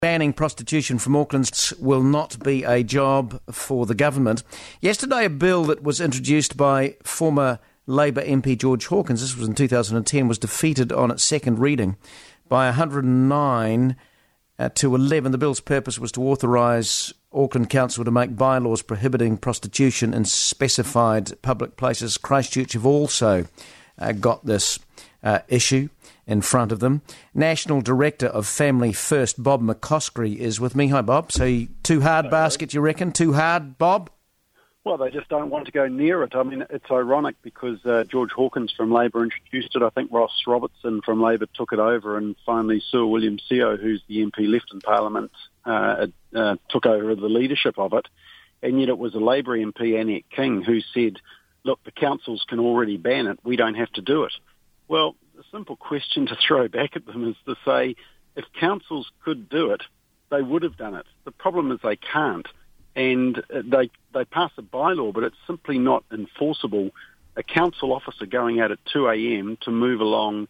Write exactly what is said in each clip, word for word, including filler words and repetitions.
Banning prostitution from Auckland will not be a job for the government. Yesterday, a bill that was introduced by former Labour M P George Hawkins, this was in two thousand ten, was defeated on its second reading by one hundred nine uh, to eleven. The bill's purpose was to authorise Auckland Council to make bylaws prohibiting prostitution in specified public places. Christchurch have also uh, got this uh, issue in front of them. National Director of Family First, Bob McCoskrie, is with me. Hi, Bob. So, too hard basket, you reckon? Too hard, Bob? Well, they just don't want to go near it. I mean, it's ironic because uh, George Hawkins from Labour introduced it. I think Ross Robertson from Labour took it over, and finally Sir William Seo, who's the M P left in Parliament, uh, uh, took over the leadership of it. And yet it was a Labour M P, Annette King, who said, look, the councils can already ban it. We don't have to do it. Well, the simple question to throw back at them is to say, if councils could do it, they would have done it. The problem is they can't. And they they pass a bylaw, but it's simply not enforceable. A council officer going out at two a.m. to move along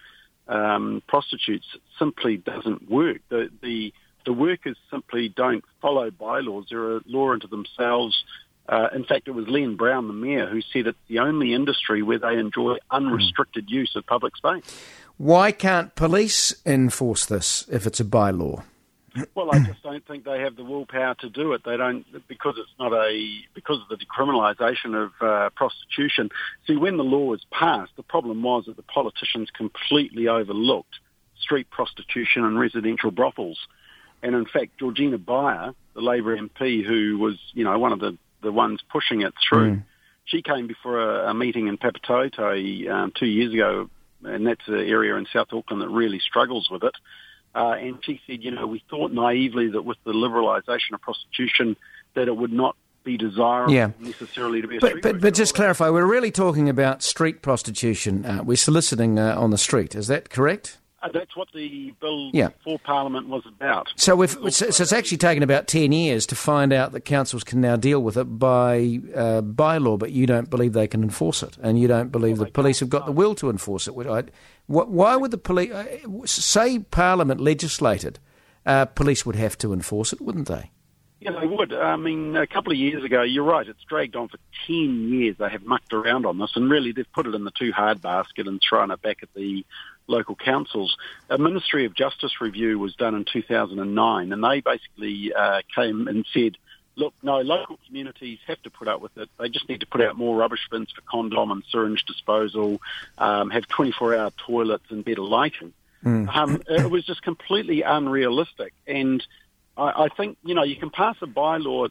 um, prostitutes simply doesn't work. The, the the workers simply don't follow bylaws. They're a law unto themselves. Uh, in fact, it was Len Brown, the mayor, who said it's the only industry where they enjoy unrestricted mm. use of public space. Why can't police enforce this if it's a bylaw? Well, I just don't think they have the willpower to do it. They don't, because it's not a, because of the decriminalisation of uh, prostitution. See, when the law was passed, the problem was that the politicians completely overlooked street prostitution and residential brothels. And in fact, Georgina Beyer, the Labour M P, who was, you know, one of the, the ones pushing it through, mm. she came before a, a meeting in Papatoetoe um, two years ago, and that's an area in South Auckland that really struggles with it. Uh, and she said, you know, we thought naively that with the liberalisation of prostitution that it would not be desirable yeah. necessarily to be a but, street But, but just clarify, we're really talking about street prostitution. Uh, we're soliciting uh, on the street. Is that correct? Uh, that's what the bill yeah. for Parliament was about. So, if, so, so it's actually taken about ten years to find out that councils can now deal with it by uh, bylaw, but you don't believe they can enforce it, and you don't believe well, the police have got the will to enforce it. Which I, why would the police, uh, say Parliament legislated, uh, police would have to enforce it, wouldn't they? Yeah, they would. I mean, a couple of years ago, you're right, it's dragged on for ten years. They have mucked around on this, and really they've put it in the too hard basket and thrown it back at the local councils. A Ministry of Justice review was done in two thousand nine, and they basically uh, came and said, look, no, local communities have to put up with it. They just need to put out more rubbish bins for condom and syringe disposal, um, have twenty-four hour toilets and better lighting. Mm. Um, it was just completely unrealistic. And I, I think, you know, you can pass a bylaw.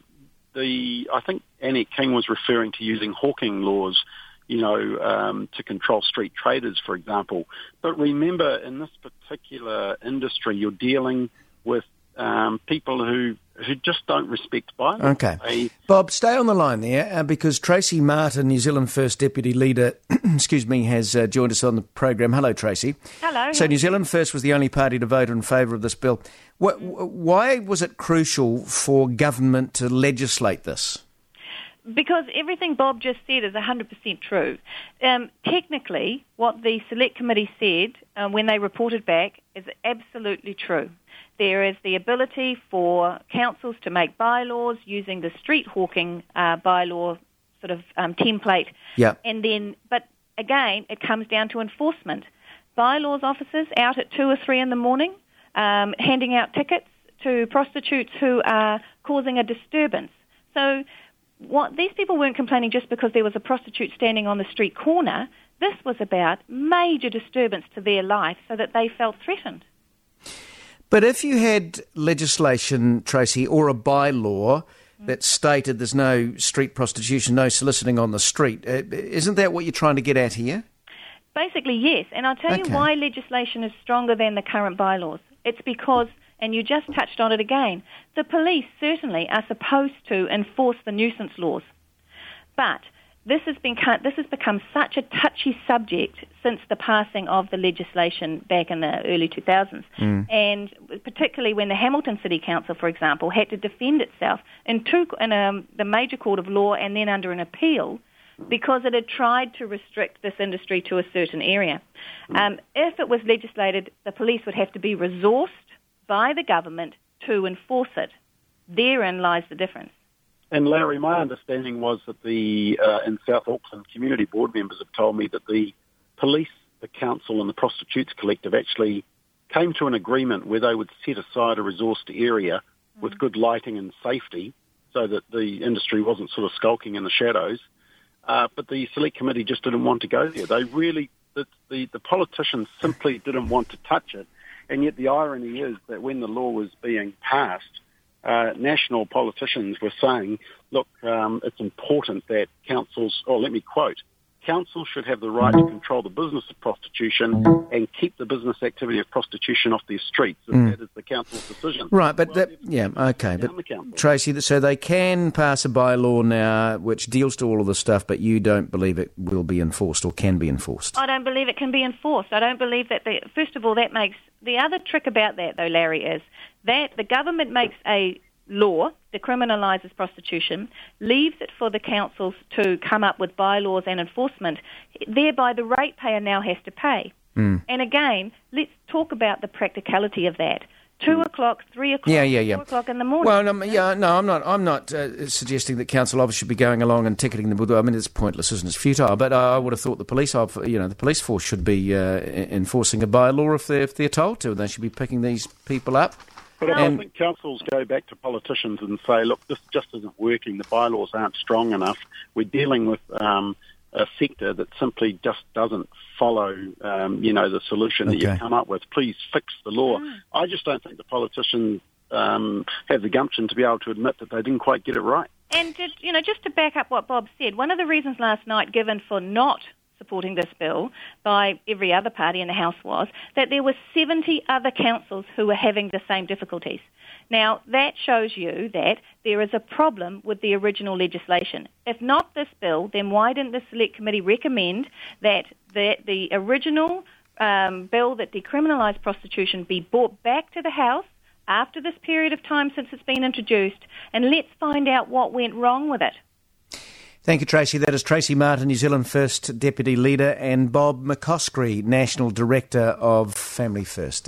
The I think Annette King was referring to using hawking laws, you know, um, to control street traders, for example. But remember, in this particular industry, you're dealing with um, people who who just don't respect bylaws. Okay. They, Bob, stay on the line there, uh, because Tracy Martin, New Zealand First Deputy Leader, excuse me, has uh, joined us on the program. Hello, Tracy. Hello. So New Zealand First was the only party to vote in favour of this bill. What, why was it crucial for government to legislate this? Because everything Bob just said is one hundred percent true. Um, technically, what the Select Committee said uh, when they reported back is absolutely true. There is the ability for councils to make bylaws using the street hawking uh, bylaw sort of um, template. Yeah. And then, but again, it comes down to enforcement. Bylaws officers out at two or three in the morning, um, handing out tickets to prostitutes who are causing a disturbance. So what these people weren't complaining just because there was a prostitute standing on the street corner. This was about major disturbance to their life so that they felt threatened. But if you had legislation, Tracy, or a bylaw that stated there's no street prostitution, no soliciting on the street, isn't that what you're trying to get at here? Basically, yes. And I'll tell okay. you why legislation is stronger than the current bylaws. It's because, and you just touched on it again, the police certainly are supposed to enforce the nuisance laws. But this has been this has become such a touchy subject since the passing of the legislation back in the early two thousands. Mm. And particularly when the Hamilton City Council, for example, had to defend itself in, two, in a, the major court of law and then under an appeal because it had tried to restrict this industry to a certain area. Um, if it was legislated, the police would have to be resourced by the government to enforce it. Therein lies the difference. And Larry, my understanding was that the uh, in South Auckland community board members have told me that the police, the council and the Prostitutes Collective actually came to an agreement where they would set aside a resourced area mm. with good lighting and safety so that the industry wasn't sort of skulking in the shadows. Uh, but the select committee just didn't want to go there. They really, the, the, the politicians simply didn't want to touch it. And yet the irony is that when the law was being passed, uh, national politicians were saying, look, um, it's important that councils, or let me quote, councils should have the right to control the business of prostitution and keep the business activity of prostitution off their streets. And mm. that is the council's decision. Right, but well, that, yeah, okay. But Tracy, so they can pass a bylaw now which deals to all of this stuff, but you don't believe it will be enforced or can be enforced? I don't believe it can be enforced. I don't believe that, the, first of all, that makes, the other trick about that, though, Larry, is that the government makes a law that criminalises prostitution, leaves it for the councils to come up with bylaws and enforcement, thereby the ratepayer now has to pay. Mm. And again, let's talk about the practicality of that. Two mm. o'clock, three o'clock, yeah, yeah, yeah. four o'clock in the morning. Well, um, yeah, no, I'm not. I'm not uh, suggesting that council officers should be going along and ticketing them. I mean, it's pointless, isn't it? It's futile. But uh, I would have thought the police, you know, the police force should be uh, enforcing a bylaw if they're if they're told to. They should be picking these people up. But I don't think councils go back to politicians and say, look, this just isn't working, the bylaws aren't strong enough. We're dealing with um, a sector that simply just doesn't follow, um, you know, the solution okay. that you've come up with. Please fix the law. Mm. I just don't think the politicians um, have the gumption to be able to admit that they didn't quite get it right. And, to, you know, just to back up what Bob said, one of the reasons last night given for not supporting this bill by every other party in the House was that there were seventy other councils who were having the same difficulties. Now, that shows you that there is a problem with the original legislation. If not this bill, then why didn't the Select Committee recommend that the, the original um, bill that decriminalised prostitution be brought back to the House after this period of time since it's been introduced, and let's find out what went wrong with it. Thank you, Tracy. That is Tracy Martin, New Zealand First Deputy Leader, and Bob McCoskrie, National Director of Family First.